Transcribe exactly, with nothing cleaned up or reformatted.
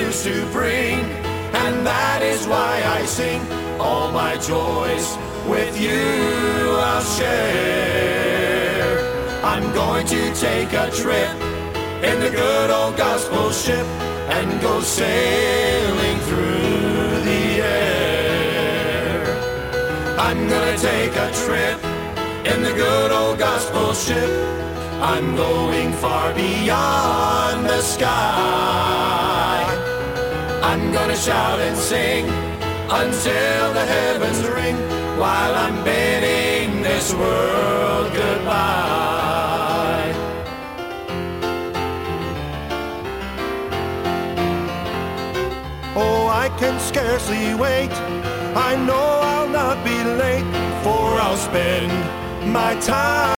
used to bring, and that is why I sing. All my joys with you I'll share. I'm going to take a trip in the good old gospel ship and go sailing through the air. I'm gonna take a trip in the good old gospel ship. I'm going far beyond the sky. I'm gonna shout and sing until the heavens ring, while I'm bidding this world goodbye. Oh, I can scarcely wait. I know I'll not be late, for I'll spend my time